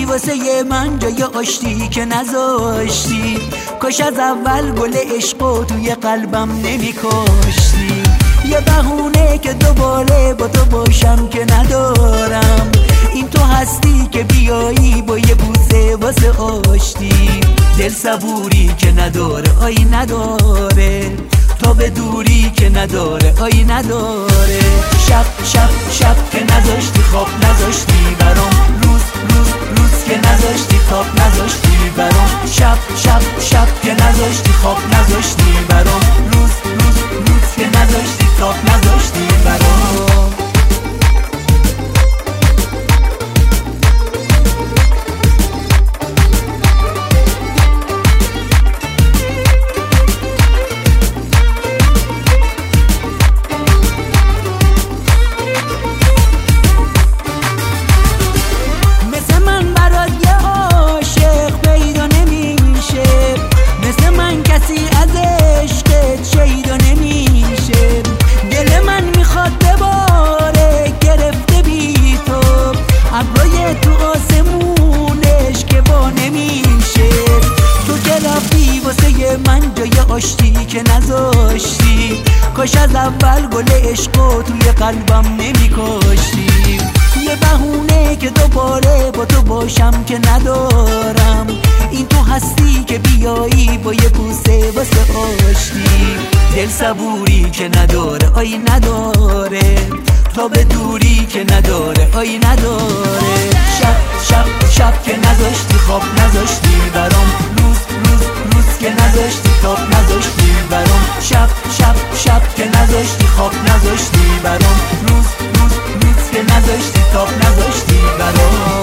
واسه من جای آشتی که نذاشتی، کاش از اول گل عشقو توی قلبم نمی کاشتی. یه بهونه که دوباره با تو باشم که ندارم، این تو هستی که بیایی با یه بوسه واسه آشتی. دل صبوری که نداره آی نداره، تا به دوری که نداره آی نداره. شب شب شب که نذاشتی خواب نذاشتی برام، روز روز روز که نذاشتی خواب نذاشتی برام. شب شب شب که نذاشتی خواب نذاشتی برام، روز روز روز که نذاشتی خواب نذاشتی برام. من جای آشتی که نذاشتی، کاش از اول گل عشقو توی قلبم نمی کاشتی. یه بهونه که دوباره با تو باشم که ندارم، این تو هستی که بیایی با یه بوسه واسه آشتی. دل صبوری که نداره آی نداره، تا به دوری که نداره آی نداره. شب شب شب که نذاشتی خواب نذاشتی برام، روز روز روز که نذاشتی خواب نذاشتی برام. شب شب شب که نذاشتی خواب نذاشتی برام، روز روز روز که نذاشتی خواب نذاشتی برام.